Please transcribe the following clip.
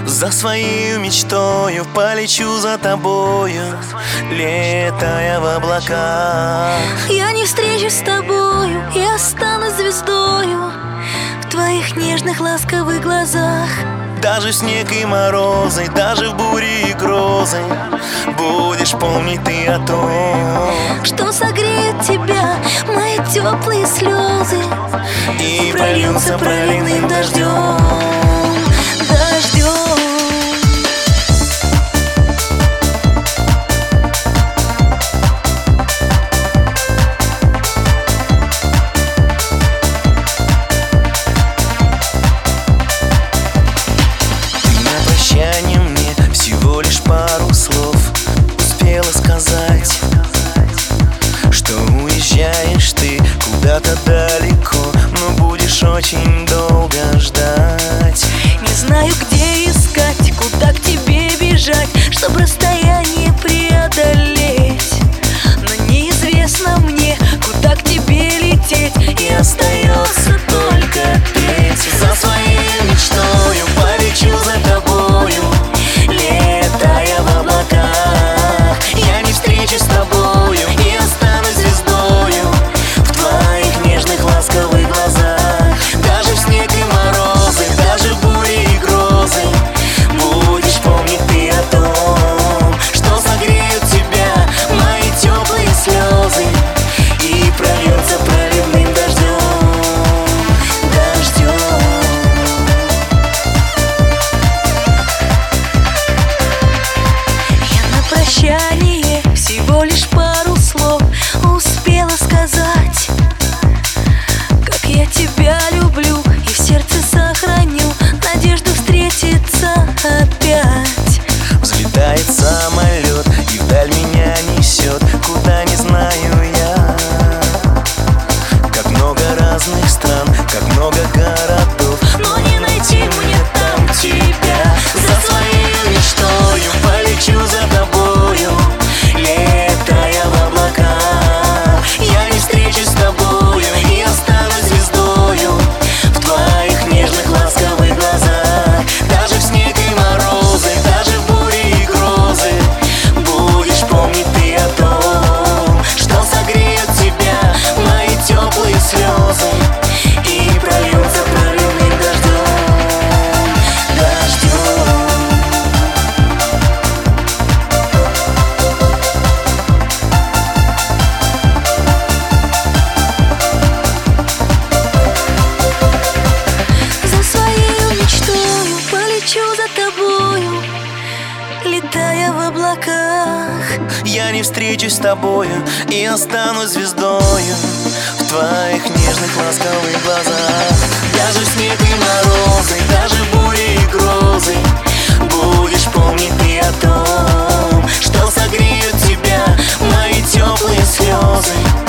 За своей мечтою полечу за тобою, летая в облаках. Я не встречусь с тобою, я останусь звездою в твоих нежных ласковых глазах. Даже в снег и морозы, даже в бури и грозы будешь помнить ты о том, что согреют тебя мои теплые слезы и прольются проливным дождем. Мне всего лишь пару слов успела сказать, что уезжаешь ты куда-то далеко, но будешь очень долго ждать. Не знаю, где искать, куда к тебе бежать, чтобы расстояние преодолеть. Но неизвестно мне, куда к тебе лететь, и остается только петь. За своей мечтою полечу за тобою, летая в облаках. Я не встречусь с тобою и останусь звездою в твоих нежных ласковых глазах. Даже в снег и морозы, даже в бури и грозы будешь помнить ты о том, что согреют тебя мои теплые слезы и прольются проливным дождем. Прощание всего лишь пару слов успела сказать, как я тебя люблю и в сердце сохраню надежду встретиться опять. Взлетает самолет и вдаль меня несет, куда не знаю я. Как много разных стран, как много городов, но не найти мне там тебя. За своей мечтою полечу за тобою, летая в облаках. Я не встречусь с тобою и останусь звездою в твоих нежных ласковых глазах. Даже в снег и морозы, даже в бури и грозы будешь помнить ты о том, что согреют тебя мои теплые слезы и прольются проливным дождем. Летая в облаках, я не встречусь с тобою и останусь звездою в твоих нежных ласковых глазах. Даже в снег и морозы, даже в бури и грозы будешь помнить ты о том, что согреют тебя мои теплые слезы